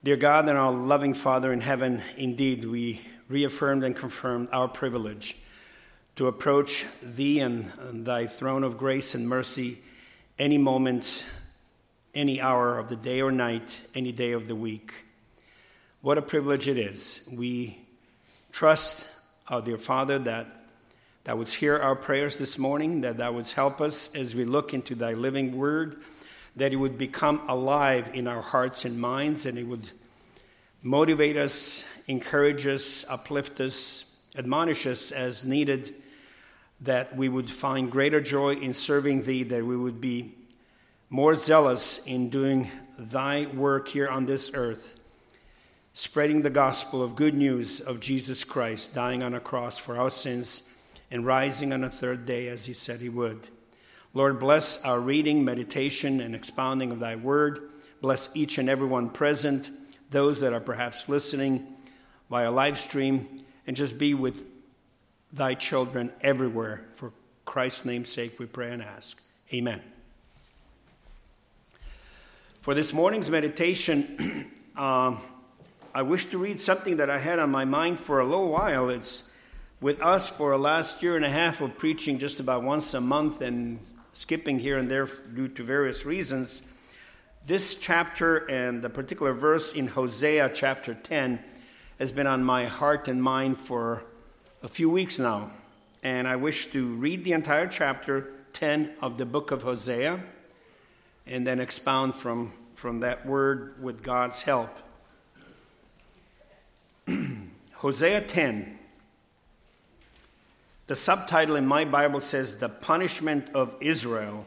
Dear God and our loving Father in heaven, indeed we reaffirmed and confirmed our privilege to approach Thee and Thy throne of grace and mercy any moment, any hour of the day or night, any day of the week. What a privilege it is. We trust, our dear Father, that Thou wouldst hear our prayers this morning, that Thou wouldst help us as we look into Thy living word, that it would become alive in our hearts and minds, and it would motivate us, encourage us, uplift us, admonish us as needed, that we would find greater joy in serving Thee, that we would be more zealous in doing Thy work here on this earth, spreading the gospel of good news of Jesus Christ, dying on a cross for our sins and rising on a third day as He said He would. Lord, bless our reading, meditation, and expounding of Thy word. Bless each and every one present, those that are perhaps listening via live stream, and just be with Thy children everywhere. For Christ's name's sake we pray and ask. Amen. For this morning's meditation, I wish to read something that I had on my mind for a little while. It's with us for the last year and a half of preaching just about once a month and skipping here and there due to various reasons. This chapter and the particular verse in Hosea chapter 10 has been on my heart and mind for a few weeks now. And I wish to read the entire chapter 10 of the book of Hosea and then expound from that word with God's help. Hosea 10. The subtitle in my Bible says, The Punishment of Israel.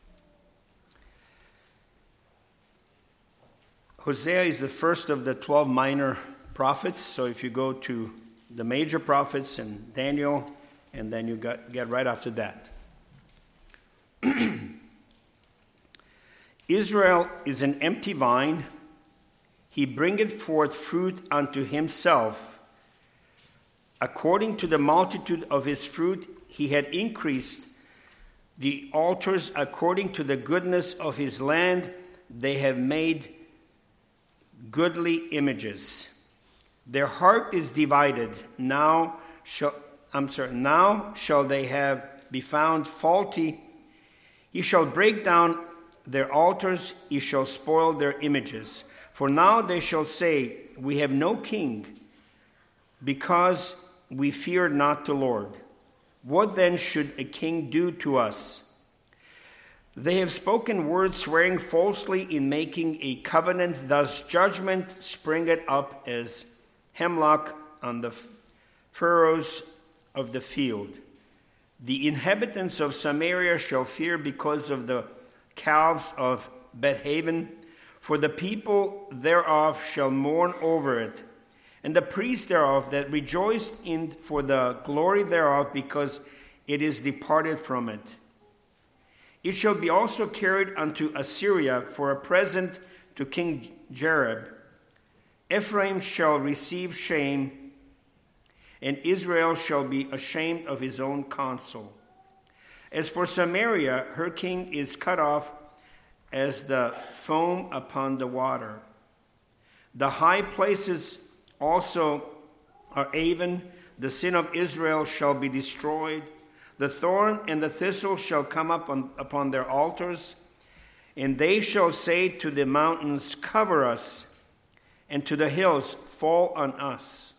Hosea is the first of the 12 minor prophets. So if you go to the major prophets and Daniel, and then you get right after that. Israel is an empty vine. He bringeth forth fruit unto himself. According to the multitude of his fruit, he had increased the altars. According to the goodness of his land, they have made goodly images. Their heart is divided. Now shall they be found faulty. He shall break down their altars. He shall spoil their images. For now they shall say, We have no king, because we fear not the Lord. What then should a king do to us? They have spoken words, swearing falsely in making a covenant. Thus judgment springeth up as hemlock on the furrows of the field. The inhabitants of Samaria shall fear because of the calves of Bethaven, for the people thereof shall mourn over it, and the priests thereof that rejoiced in for the glory thereof, because it is departed from it. It shall be also carried unto Assyria for a present to King Jareb. Ephraim shall receive shame, and Israel shall be ashamed of his own counsel. As for Samaria, her king is cut off as the foam upon the water. The high places also are Avon. The sin of Israel shall be destroyed. The thorn and the thistle shall come up upon their altars, and they shall say to the mountains, Cover us, and to the hills, Fall on us.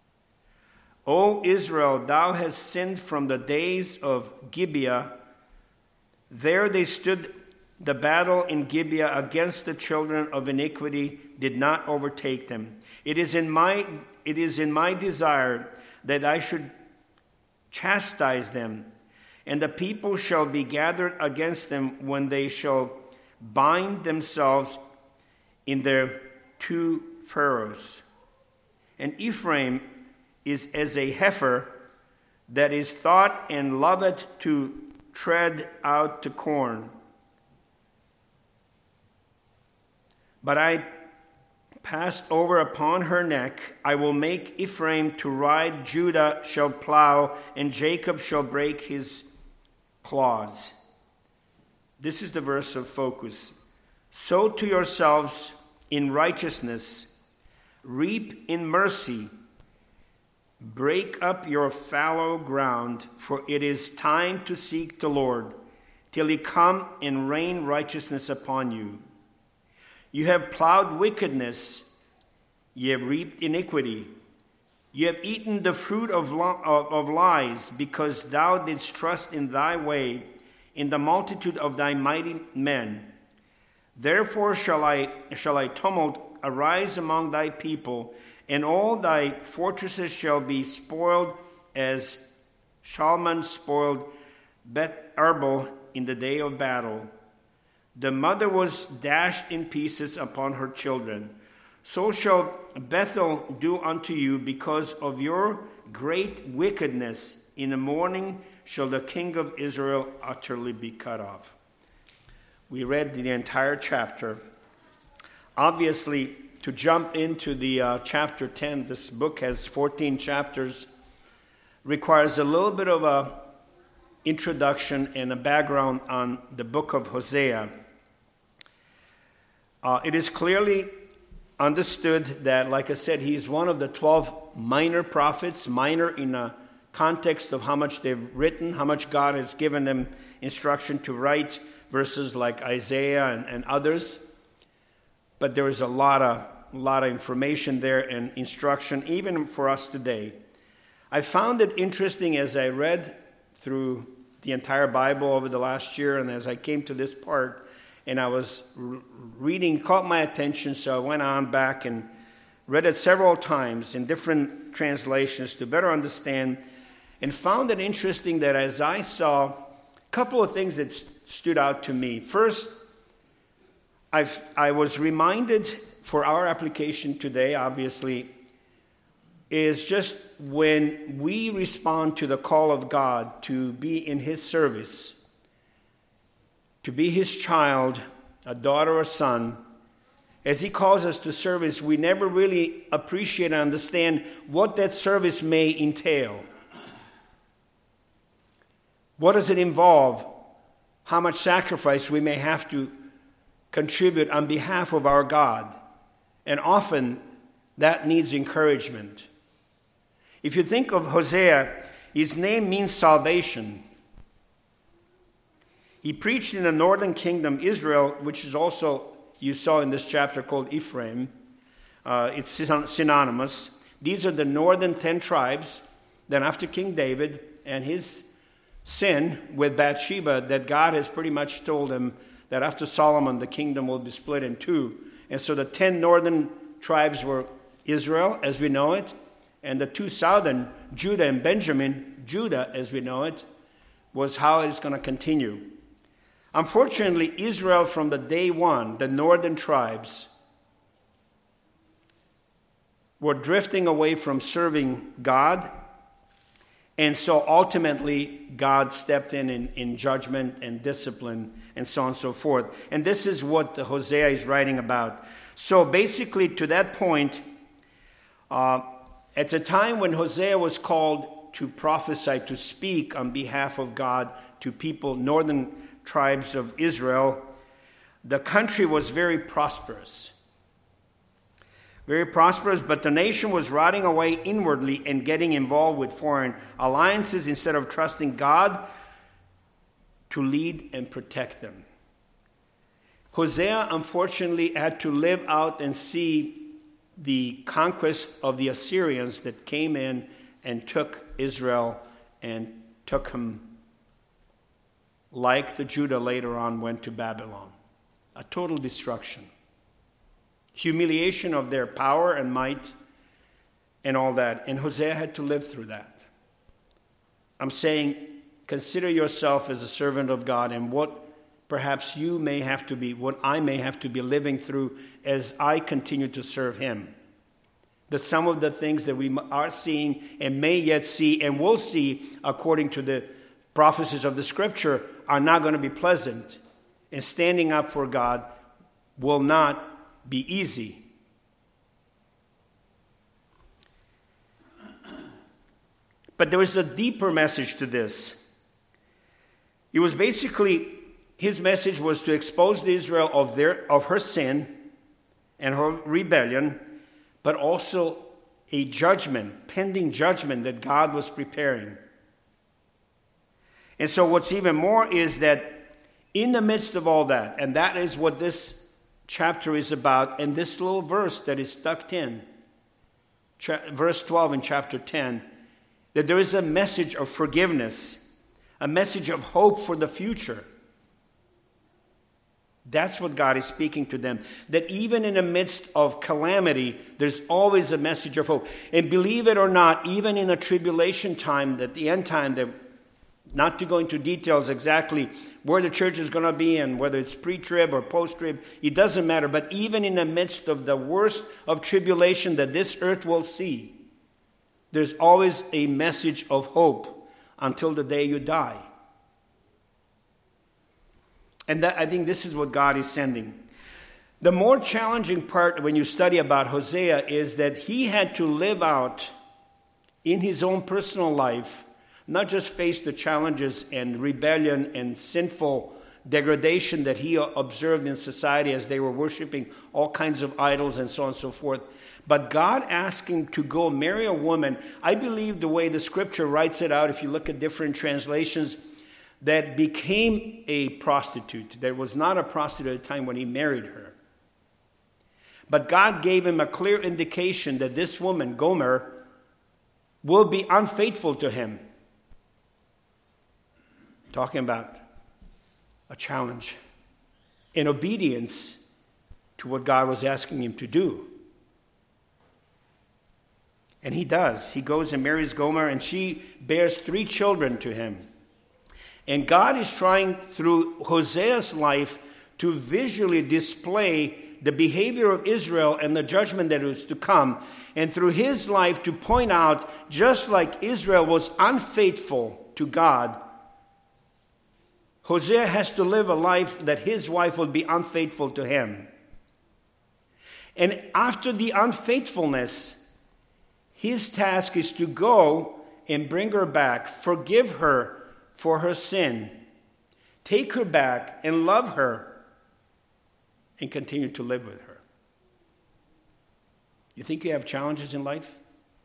O Israel, thou hast sinned from the days of Gibeah. There they stood the battle in Gibeah against the children of iniquity, did not overtake them. It is in my desire that I should chastise them, and the people shall be gathered against them when they shall bind themselves in their two furrows. And Ephraim is as a heifer that is thought and loveth to tread out the corn. But I passed over upon her neck. I will make Ephraim to ride, Judah shall plow, and Jacob shall break his clods. This is the verse of focus. Sow to yourselves in righteousness, Reap in mercy. Break up your fallow ground, for it is time to seek the Lord, till he come and rain righteousness upon you. You have plowed wickedness, ye have reaped iniquity. You have eaten the fruit of lies, because thou didst trust in thy way, in the multitude of thy mighty men. Therefore shall I tumult arise among thy people, and all thy fortresses shall be spoiled, as Shalman spoiled Beth Arbel in the day of battle. The mother was dashed in pieces upon her children. So shall Bethel do unto you because of your great wickedness. In the morning shall the king of Israel utterly be cut off. We read the entire chapter. Obviously, to jump into the chapter 10, this book has 14 chapters, requires a little bit of a introduction and a background on the book of Hosea. It is clearly understood that, like I said, he is one of the 12 minor prophets, minor in a context of how much they've written, how much God has given them instruction to write, verses like Isaiah and others. But there is a lot of information there and instruction, even for us today. I found it interesting as I read through the entire Bible over the last year, and as I came to this part, and I was reading, caught my attention, so I went on back and read it several times in different translations to better understand, and found it interesting that as I saw a couple of things that stood out to me. First, I was reminded for our application today, obviously, is just when we respond to the call of God to be in his service, to be his child, a daughter or son, as he calls us to service, we never really appreciate and understand what that service may entail. What does it involve? How much sacrifice we may have to contribute on behalf of our God. And often that needs encouragement. If you think of Hosea, his name means salvation. He preached in the northern kingdom, Israel, which is also, you saw in this chapter, called Ephraim. It's synonymous. These are the northern 10 tribes. Then after King David and his sin with Bathsheba, that God has pretty much told him that after Solomon, the kingdom will be split in two. And so the 10 northern tribes were Israel, as we know it, and the 2 southern, Judah and Benjamin, Judah, as we know it, was how it's going to continue. Unfortunately, Israel from the day one, the northern tribes, were drifting away from serving God. And so ultimately, God stepped in judgment and discipline and so on and so forth. And this is what the Hosea is writing about. So basically, to that point, at the time when Hosea was called to prophesy, to speak on behalf of God to people, northern tribes of Israel, the country was very prosperous. Very prosperous, but the nation was rotting away inwardly and getting involved with foreign alliances instead of trusting God to lead and protect them. Hosea, unfortunately, had to live out and see the conquest of the Assyrians that came in and took Israel and took him, like the Judah later on went to Babylon. A total destruction. Humiliation of their power and might and all that. And Hosea had to live through that. I'm saying, consider yourself as a servant of God and what perhaps you may have to be, what I may have to be living through as I continue to serve him. That some of the things that we are seeing and may yet see and will see according to the prophecies of the scripture are not going to be pleasant. And standing up for God will not be easy. But there was a deeper message to this. It was basically, his message was to expose Israel of her sin and her rebellion, but also a judgment, pending judgment that God was preparing. And so what's even more is that in the midst of all that, and that is what this chapter is about, and this little verse that is tucked in, verse 12 in chapter 10, that there is a message of forgiveness, a message of hope for the future. That's what God is speaking to them. That even in the midst of calamity, there's always a message of hope. And believe it or not, even in a tribulation time, at the end time, not to go into details exactly where the church is going to be and whether it's pre-trib or post-trib, it doesn't matter. But even in the midst of the worst of tribulation that this earth will see, there's always a message of hope until the day you die. And I think this is what God is sending. The more challenging part when you study about Hosea is that he had to live out in his own personal life, not just face the challenges and rebellion and sinful degradation that he observed in society as they were worshiping all kinds of idols and so on and so forth, but God asked him to go marry a woman. I believe the way the scripture writes it out, if you look at different translations, that became a prostitute. There was not a prostitute at the time when he married her. But God gave him a clear indication that this woman, Gomer, will be unfaithful to him. Talking about a challenge in obedience to what God was asking him to do. And he does. He goes and marries Gomer, and she bears 3 children to him. And God is trying through Hosea's life to visually display the behavior of Israel and the judgment that is to come. And through his life to point out, just like Israel was unfaithful to God, Hosea has to live a life that his wife will be unfaithful to him. And after the unfaithfulness, his task is to go and bring her back, forgive her for her sin, take her back and love her, and continue to live with her. You think you have challenges in life?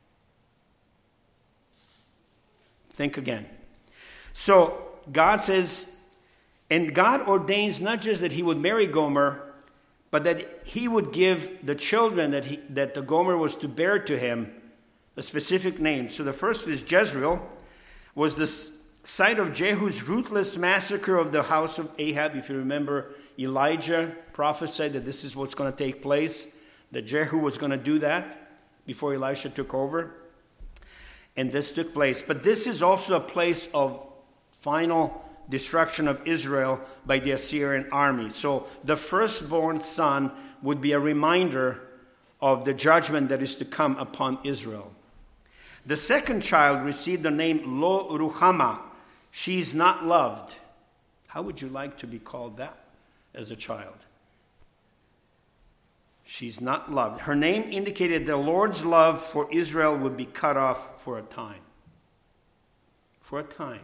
Think again. So God says, and God ordains not just that he would marry Gomer, but that he would give the children that the Gomer was to bear to him a specific name. So the first is Jezreel, was the site of Jehu's ruthless massacre of the house of Ahab. If you remember, Elijah prophesied that this is what's going to take place, that Jehu was going to do that before Elisha took over. And this took place. But this is also a place of final destruction of Israel by the Assyrian army. So the firstborn son would be a reminder of the judgment that is to come upon Israel. The second child received the name Lo Ruhama. She's not loved. How would you like to be called that as a child? She's not loved. Her name indicated the Lord's love for Israel would be cut off for a time. For a time.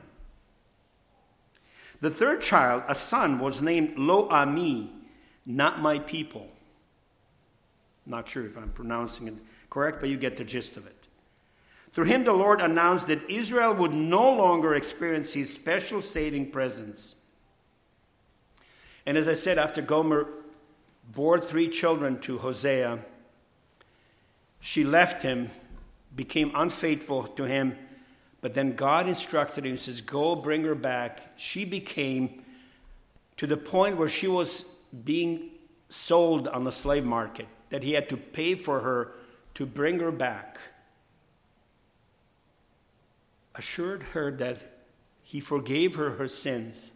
The third child, a son, was named Lo Ami, not my people. Not sure if I'm pronouncing it correct, but you get the gist of it. Through him, the Lord announced that Israel would no longer experience his special saving presence. And as I said, after Gomer bore 3 children to Hosea, she left him, became unfaithful to him, but then God instructed him, says, go bring her back. She became to the point where she was being sold on the slave market, that he had to pay for her to bring her back. Assured her that he forgave her sins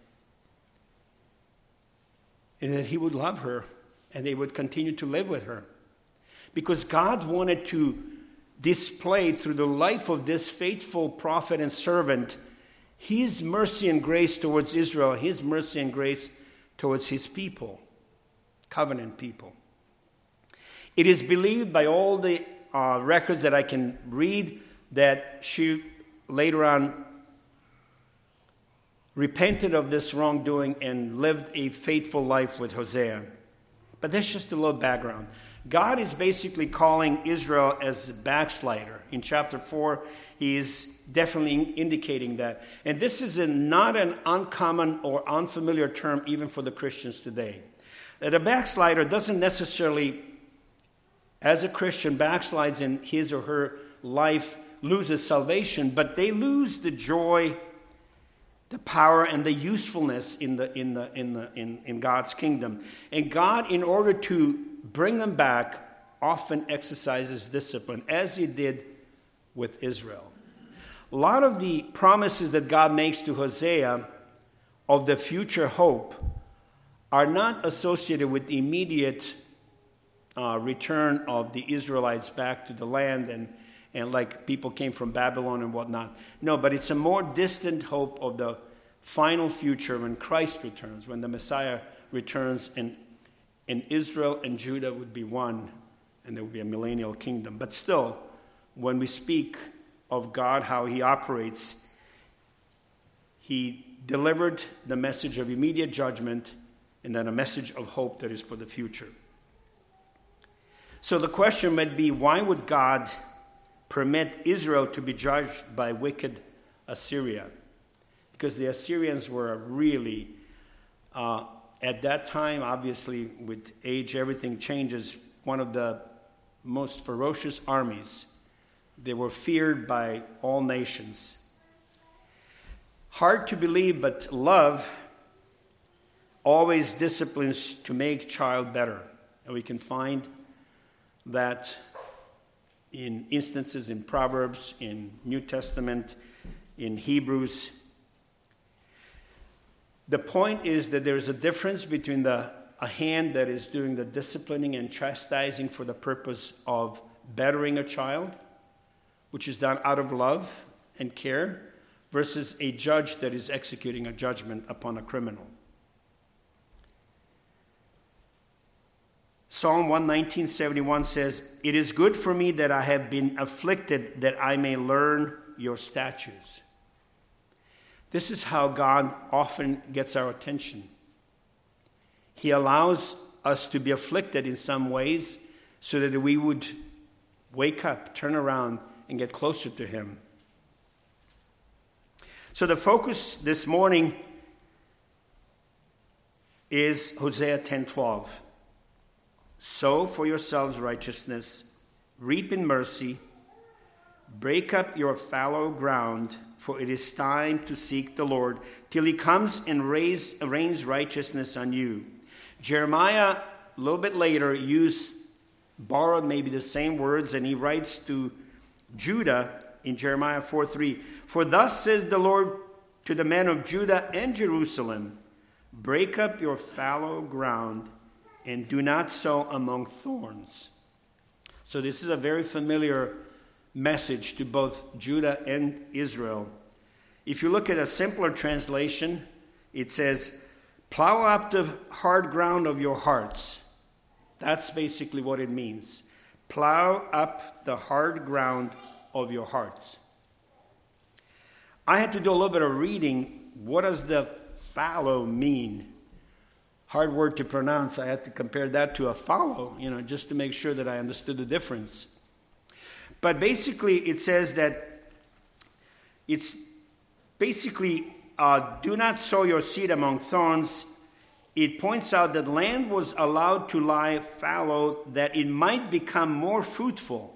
and that he would love her and they would continue to live with her. Because God wanted to display through the life of this faithful prophet and servant his mercy and grace towards Israel, his mercy and grace towards his people, covenant people. It is believed by all the records that I can read that she later on repented of this wrongdoing and lived a faithful life with Hosea. But that's just a little background. God is basically calling Israel as a backslider. In chapter 4, he is definitely indicating that. And this is not an uncommon or unfamiliar term even for the Christians today. That a backslider doesn't necessarily, as a Christian, backslides in his or her life, loses salvation, but they lose the joy, the power, and the usefulness in God's kingdom. And God, in order to bring them back, often exercises discipline, as he did with Israel. A lot of the promises that God makes to Hosea of the future hope are not associated with the immediate return of the Israelites back to the land and like people came from Babylon and whatnot. No, but it's a more distant hope of the final future when Christ returns, when the Messiah returns, and Israel and Judah would be one, and there would be a millennial kingdom. But still, when we speak of God, how he operates, he delivered the message of immediate judgment and then a message of hope that is for the future. So the question might be, why would God permit Israel to be judged by wicked Assyria? Because the Assyrians were really, at that time, obviously with age everything changes, one of the most ferocious armies. They were feared by all nations. Hard to believe, but love always disciplines to make child better. And we can find that in instances in Proverbs, in New Testament, in Hebrews. The point is that there is a difference between a hand that is doing the disciplining and chastising for the purpose of bettering a child, which is done out of love and care, versus a judge that is executing a judgment upon a criminal. Psalm 119:71 says, "It is good for me that I have been afflicted, that I may learn your statutes." This is how God often gets our attention. He allows us to be afflicted in some ways so that we would wake up, turn around, and get closer to him. So the focus this morning is Hosea 10:12. "Sow for yourselves righteousness, reap in mercy, break up your fallow ground, for it is time to seek the Lord, till he comes and rains righteousness on you." Jeremiah, a little bit later, borrowed maybe the same words, and he writes to Judah in Jeremiah 4:3, "For thus says the Lord to the men of Judah and Jerusalem, break up your fallow ground, and do not sow among thorns." So this is a very familiar message to both Judah and Israel. If you look at a simpler translation, it says, "Plow up the hard ground of your hearts." That's basically what it means. Plow up the hard ground of your hearts. I had to do a little bit of reading. What does the fallow mean? Hard word to pronounce. I had to compare that to a follow, just to make sure that I understood the difference. But basically, it says that it's basically, do not sow your seed among thorns. It points out that land was allowed to lie fallow that it might become more fruitful.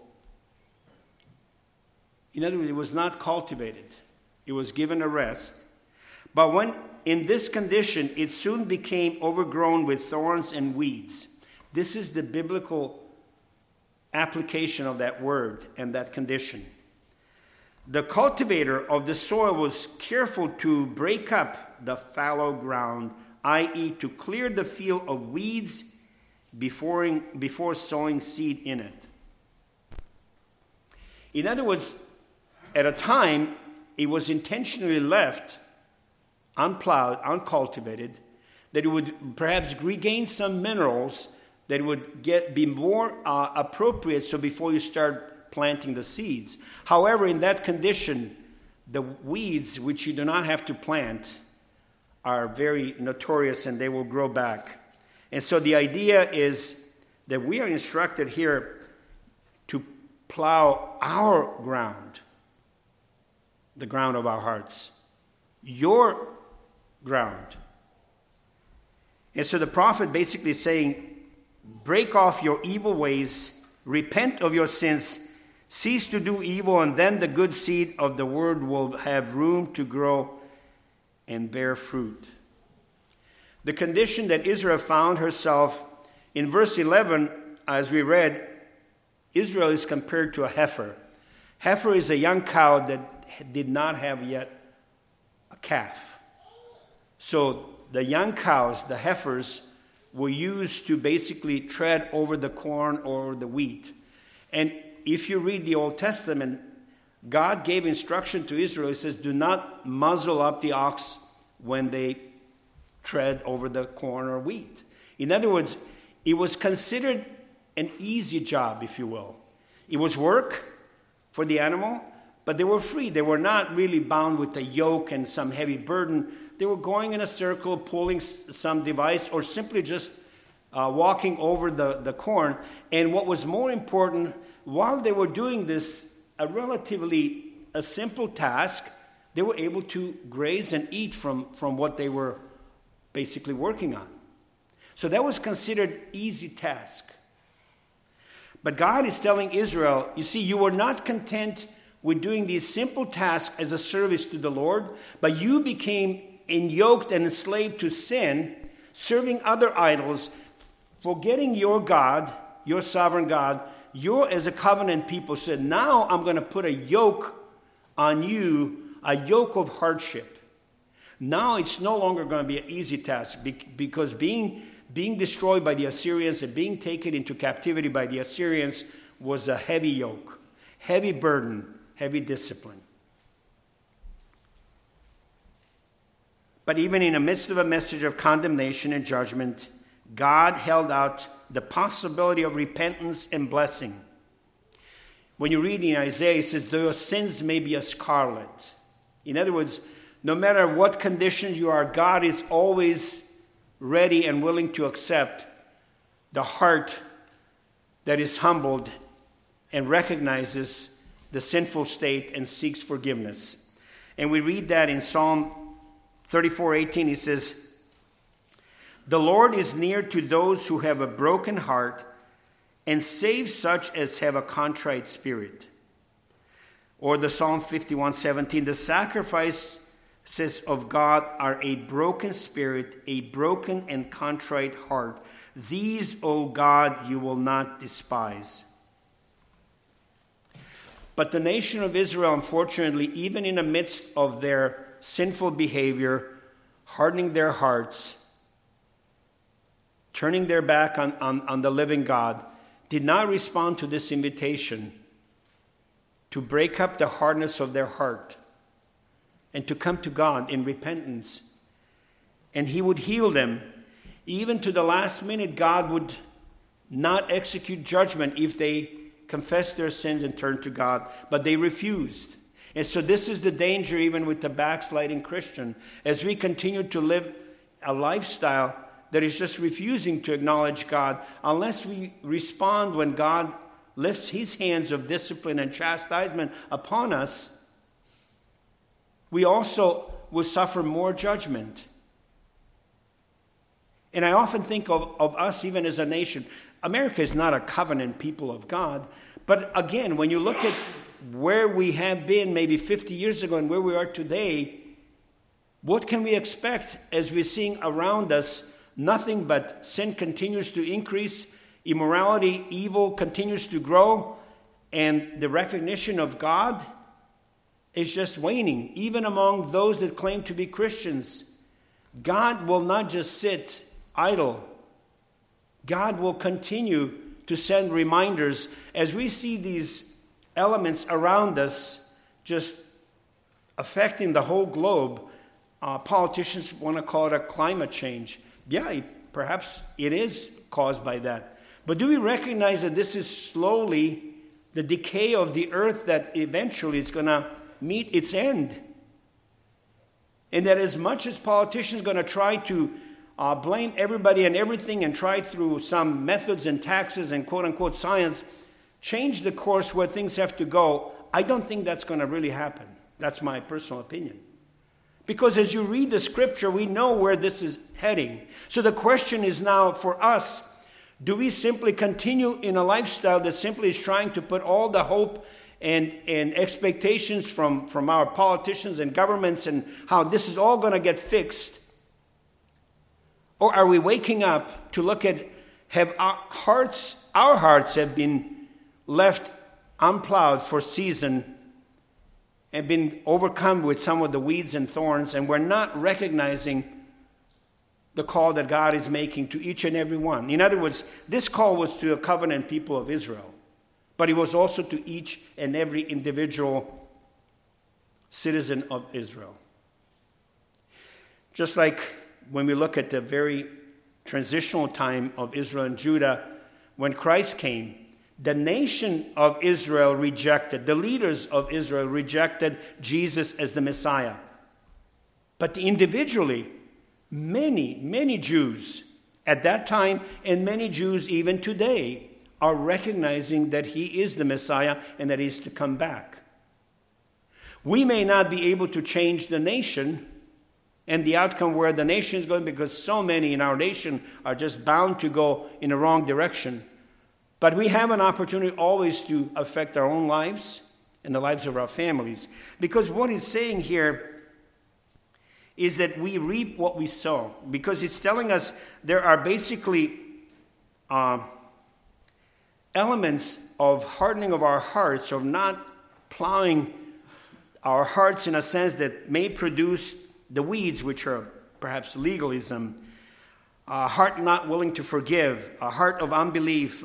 In other words, it was not cultivated. It was given a rest. But when in this condition, it soon became overgrown with thorns and weeds. This is the biblical application of that word and that condition. The cultivator of the soil was careful to break up the fallow ground, i.e., to clear the field of weeds before sowing seed in it. In other words, at a time, it was intentionally left unplowed, uncultivated, that it would perhaps regain some minerals that would be more appropriate so before you start planting the seeds. However, in that condition, the weeds, which you do not have to plant, are very notorious and they will grow back. And so the idea is that we are instructed here to plow our ground, the ground of our hearts, your ground. And so the prophet basically is saying, break off your evil ways, repent of your sins, cease to do evil, and then the good seed of the word will have room to grow and bear fruit. The condition that Israel found herself in verse 11, as we read, Israel is compared to a heifer. Heifer is a young cow that did not have yet a calf. So the young cows, the heifers, were used to basically tread over the corn or the wheat. And if you read the Old Testament, God gave instruction to Israel. He says, do not muzzle up the ox when they tread over the corn or wheat. In other words, it was considered an easy job, if you will. It was work for the animal, but they were free. They were not really bound with a yoke and some heavy burden. They were going in a circle, pulling some device, or simply just walking over the corn. And what was more important, while they were doing this, a simple task, they were able to graze and eat from what they were basically working on. So that was considered easy task. But God is telling Israel, you see, you were not content with doing these simple tasks as a service to the Lord, but you became yoked and enslaved to sin, serving other idols, forgetting your God, your sovereign God. You're, as a covenant people, said, now I'm going to put a yoke on you, a yoke of hardship. Now it's no longer going to be an easy task because being destroyed by the Assyrians and being taken into captivity by the Assyrians was a heavy yoke, heavy burden, heavy discipline. But even in the midst of a message of condemnation and judgment, God held out the possibility of repentance and blessing. When you read in Isaiah, it says, though your sins may be as scarlet. In other words, no matter what conditions you are, God is always ready and willing to accept the heart that is humbled and recognizes the sinful state and seeks forgiveness. And we read that in Psalm 34:18. He says, the Lord is near to those who have a broken heart and saves such as have a contrite spirit. Or the Psalm 51:17, the sacrifices of God are a broken spirit, a broken and contrite heart. These, O God, you will not despise. But the nation of Israel, unfortunately, even in the midst of their sinful behavior, hardening their hearts, turning their back on the living God, did not respond to this invitation to break up the hardness of their heart and to come to God in repentance. And He would heal them. Even to the last minute, God would not execute judgment if they confessed their sins and turned to God. But they refused. And so this is the danger even with the backsliding Christian. As we continue to live a lifestyle that is just refusing to acknowledge God, unless we respond when God lifts His hands of discipline and chastisement upon us, we also will suffer more judgment. And I often think of us even as a nation. America is not a covenant people of God. But again, when you look at where we have been maybe 50 years ago and where we are today, what can we expect as we're seeing around us? Nothing but sin continues to increase, immorality, evil continues to grow, and the recognition of God is just waning, even among those that claim to be Christians. God will not just sit idle. God will continue to send reminders as we see these elements around us just affecting the whole globe. Politicians want to call it a climate change. Yeah, perhaps it is caused by that. But do we recognize that this is slowly the decay of the earth that eventually is going to meet its end? And that as much as politicians are going to try to blame everybody and everything and try through some methods and taxes and quote-unquote science, change the course where things have to go, I don't think that's going to really happen. That's my personal opinion. Because as you read the scripture, we know where this is heading. So the question is now for us, do we simply continue in a lifestyle that simply is trying to put all the hope and expectations from our politicians and governments and how this is all going to get fixed? Or are we waking up to look at, have our hearts have been left unplowed for season and been overcome with some of the weeds and thorns, and we're not recognizing the call that God is making to each and every one. In other words, this call was to a covenant people of Israel, but it was also to each and every individual citizen of Israel. Just like when we look at the very transitional time of Israel and Judah, when Christ came, the nation of Israel rejected, the leaders of Israel rejected Jesus as the Messiah. But individually, many Jews at that time and many Jews even today are recognizing that he is the Messiah and that he is to come back. We may not be able to change the nation and the outcome where the nation is going, because so many in our nation are just bound to go in the wrong direction. But we have an opportunity always to affect our own lives and the lives of our families. Because what he's saying here is that we reap what we sow. Because it's telling us there are basically elements of hardening of our hearts, of not plowing our hearts in a sense that may produce the weeds, which are perhaps legalism, a heart not willing to forgive, a heart of unbelief,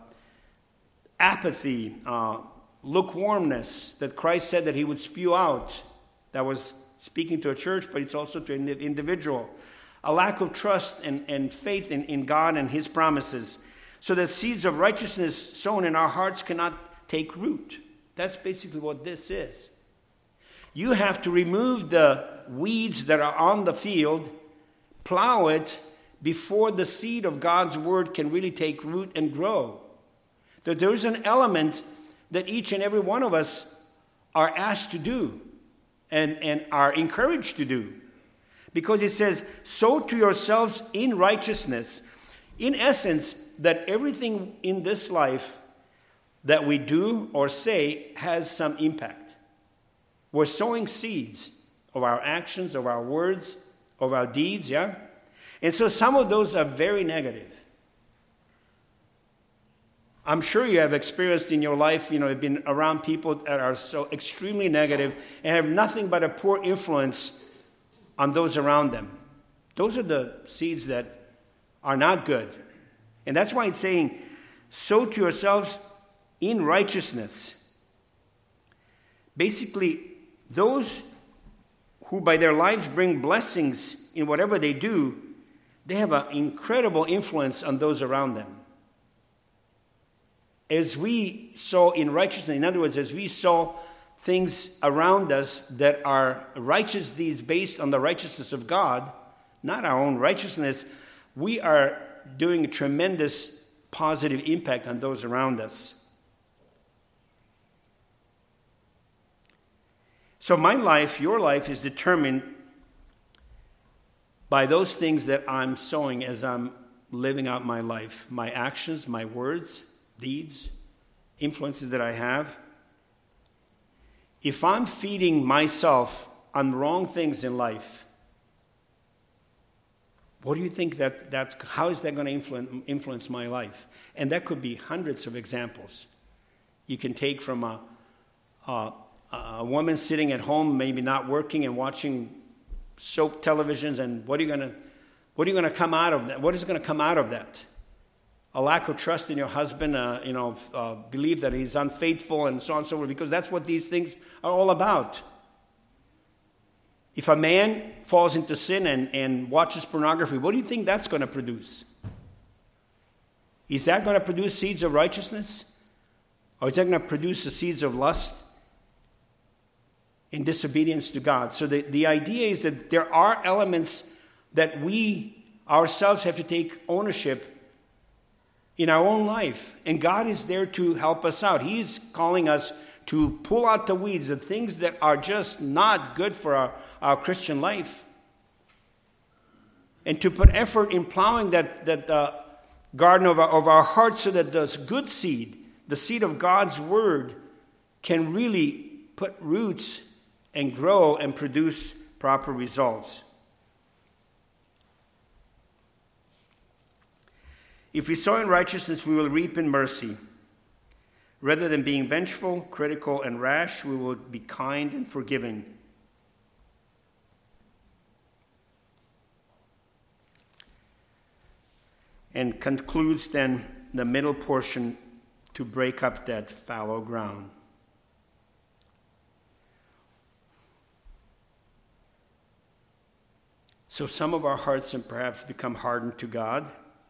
apathy, lukewarmness that Christ said that he would spew out. That was speaking to a church, but it's also to an individual. A lack of trust and faith in God and his promises. So that seeds of righteousness sown in our hearts cannot take root. That's basically what this is. You have to remove the weeds that are on the field, plow it before the seed of God's word can really take root and grow. That there is an element that each and every one of us are asked to do and are encouraged to do. Because it says, sow to yourselves in righteousness. In essence, that everything in this life that we do or say has some impact. We're sowing seeds of our actions, of our words, of our deeds, yeah? And so some of those are very negative. I'm sure you have experienced in your life, you've been around people that are so extremely negative and have nothing but a poor influence on those around them. Those are the seeds that are not good. And that's why it's saying, sow to yourselves in righteousness. Basically, those who by their lives bring blessings in whatever they do, they have an incredible influence on those around them. As we sow in righteousness, in other words, as we sow things around us that are righteous deeds based on the righteousness of God, not our own righteousness, we are doing a tremendous positive impact on those around us. So my life, your life, is determined by those things that I'm sowing as I'm living out my life. My actions, my words, deeds, influences that I have. If I'm feeding myself on wrong things in life, what do you think how is that going to influence my life? And that could be hundreds of examples. You can take from a woman sitting at home, maybe not working and watching soap televisions, and what are you going to come out of that? What is going to come out of that? A lack of trust in your husband, believe that he's unfaithful and so on and so forth, because that's what these things are all about. If a man falls into sin and watches pornography, what do you think that's going to produce? Is that going to produce seeds of righteousness? Or is that going to produce the seeds of lust and disobedience to God? So the idea is that there are elements that we ourselves have to take ownership in our own life. And God is there to help us out. He's calling us to pull out the weeds, the things that are just not good for our Christian life. And to put effort in plowing that garden of our hearts so that the good seed, the seed of God's word, can really put roots and grow and produce proper results. If we sow in righteousness, we will reap in mercy. Rather than being vengeful, critical, and rash, we will be kind and forgiving. And concludes then the middle portion to break up that fallow ground. So some of our hearts have perhaps become hardened to God.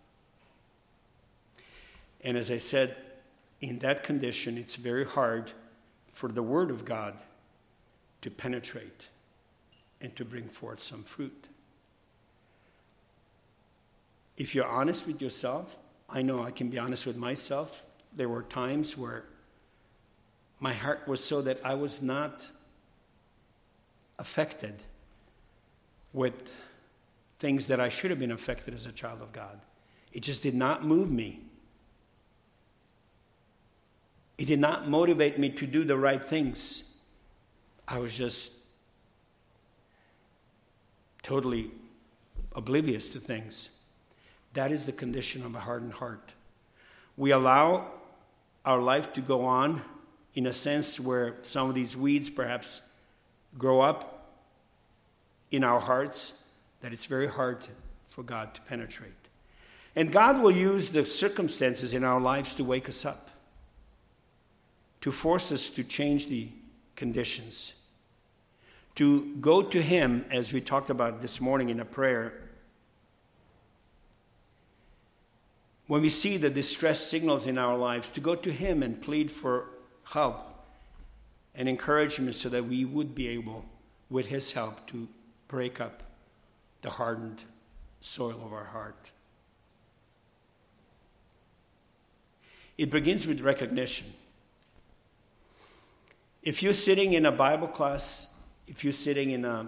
And as I said, in that condition, it's very hard for the Word of God to penetrate and to bring forth some fruit. If you're honest with yourself, I know I can be honest with myself. There were times where my heart was so that I was not affected with things that I should have been affected as a child of God. It just did not move me. It did not motivate me to do the right things. I was just totally oblivious to things. That is the condition of a hardened heart. We allow our life to go on in a sense where some of these weeds perhaps grow up in our hearts, that it's very hard for God to penetrate. And God will use the circumstances in our lives to wake us up, to force us to change the conditions, to go to Him, as we talked about this morning in a prayer. When we see the distress signals in our lives, to go to Him and plead for help and encouragement so that we would be able, with His help, to break up the hardened soil of our heart. It begins with recognition. If you're sitting in a Bible class, if you're sitting in a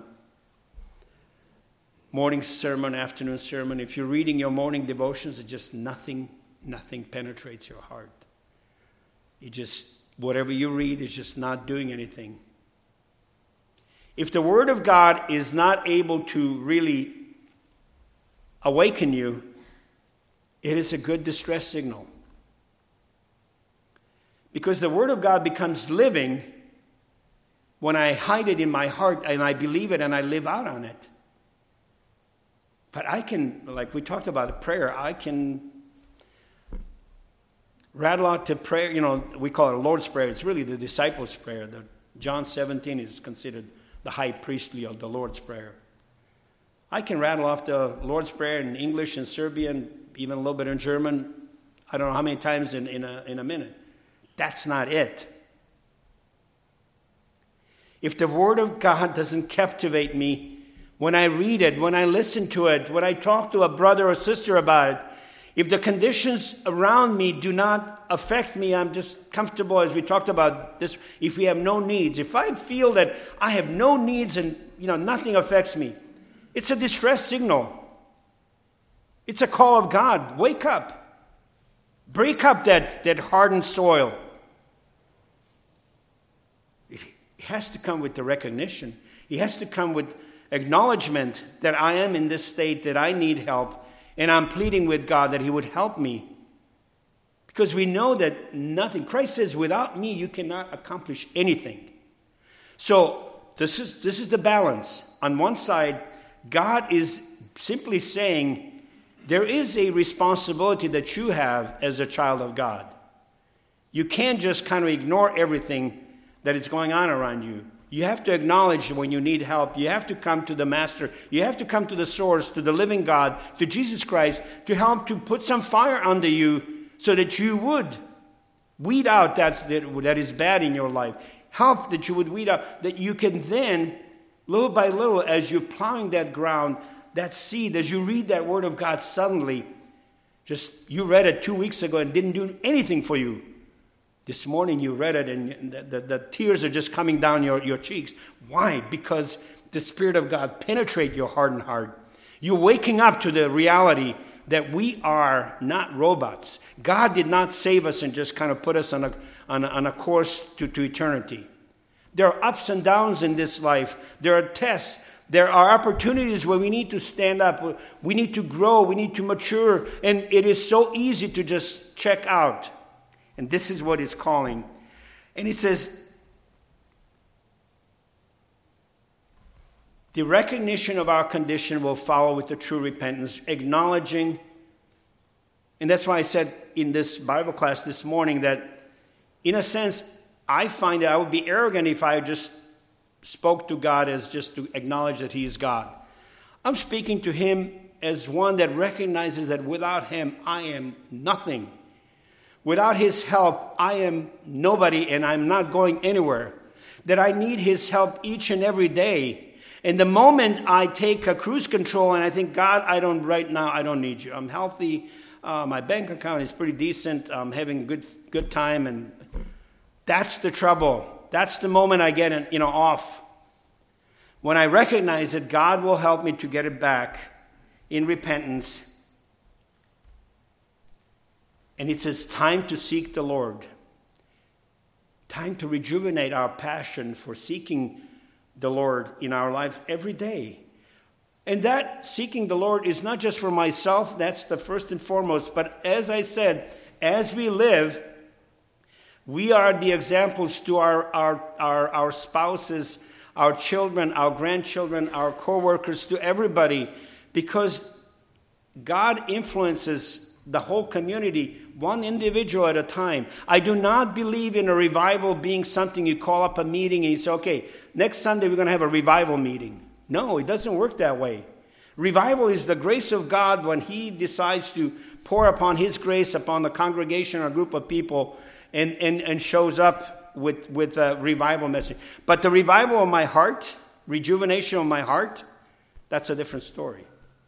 morning sermon, afternoon sermon, if you're reading your morning devotions, it just nothing penetrates your heart. It just, whatever you read is just not doing anything. If the Word of God is not able to really awaken you, it is a good distress signal. Because the Word of God becomes living when I hide it in my heart and I believe it and I live out on it. But I can, like we talked about the prayer, I can rattle out the prayer. You know, we call it a Lord's Prayer. It's really the disciples' prayer. John 17 is considered the high priestly of the Lord's Prayer. I can rattle off the Lord's Prayer in English and Serbian, even a little bit in German. I don't know how many times in a minute. That's not it. If the Word of God doesn't captivate me, when I read it, when I listen to it, when I talk to a brother or sister about it, if the conditions around me do not affect me, I'm just comfortable, as we talked about this, if we have no needs. If I feel that I have no needs and nothing affects me, it's a distress signal. It's a call of God. Wake up. Break up that hardened soil. It has to come with the recognition. It has to come with acknowledgement that I am in this state, that I need help, and I'm pleading with God that He would help me. Because we know that nothing, Christ says, without me you cannot accomplish anything. So this is the balance. On one side, God is simply saying there is a responsibility that you have as a child of God. You can't just kind of ignore everything that is going on around you. You have to acknowledge when you need help. You have to come to the Master. You have to come to the source, to the living God, to Jesus Christ, to help to put some fire under you so that you would weed out that is bad in your life. Help that you would weed out, that you can then, little by little, as you're plowing that ground, that seed, as you read that word of God, suddenly, you read it 2 weeks ago and didn't do anything for you. This morning you read it and the tears are just coming down your cheeks. Why? Because the Spirit of God penetrates your hardened heart. You're waking up to the reality that we are not robots. God did not save us and just kind of put us on a course to eternity. There are ups and downs in this life. There are tests. There are opportunities where we need to stand up. We need to grow. We need to mature. And it is so easy to just check out. And this is what he's calling. And he says, the recognition of our condition will follow with the true repentance, acknowledging. And that's why I said in this Bible class this morning that, in a sense, I find that I would be arrogant if I just spoke to God as just to acknowledge that he is God. I'm speaking to him as one that recognizes that without him, I am nothing. Without his help, I am nobody and I'm not going anywhere. That I need his help each and every day. And the moment I take a cruise control and I think, God, I don't need you. I'm healthy. My bank account is pretty decent. I'm having good time. And that's the trouble. That's the moment I get off. When I recognize that God will help me to get it back in repentance. And it says, time to seek the Lord. Time to rejuvenate our passion for seeking the Lord in our lives every day. And that seeking the Lord is not just for myself, that's the first and foremost. But as I said, as we live, we are the examples to our spouses, our children, our grandchildren, our co-workers, to everybody. Because God influences the whole community, one individual at a time. I do not believe in a revival being something you call up a meeting and you say, okay, next Sunday we're going to have a revival meeting. No, it doesn't work that way. Revival is the grace of God when he decides to pour upon his grace upon the congregation or group of people and shows up with a revival message. But the revival of my heart, rejuvenation of my heart, that's a different story.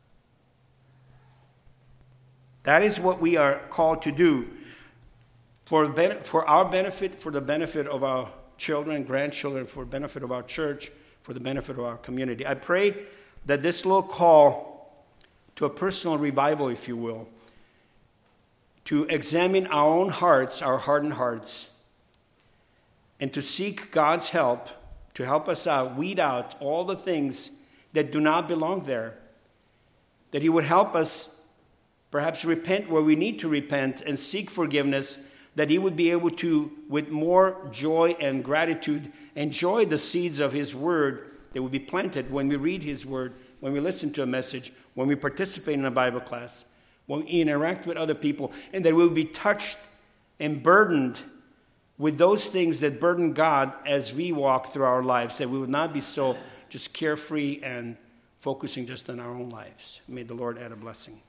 That is what we are called to do for our benefit, for the benefit of our children, grandchildren, for the benefit of our church, for the benefit of our community. I pray that this little call to a personal revival, if you will, to examine our own hearts, our hardened hearts, and to seek God's help to help us out, weed out all the things that do not belong there, that he would help us perhaps repent where we need to repent and seek forgiveness, that he would be able to, with more joy and gratitude, enjoy the seeds of his word that will be planted when we read his word, when we listen to a message, when we participate in a Bible class, when we interact with other people, and that we'll be touched and burdened with those things that burden God as we walk through our lives, that we would not be so just carefree and focusing just on our own lives. May the Lord add a blessing.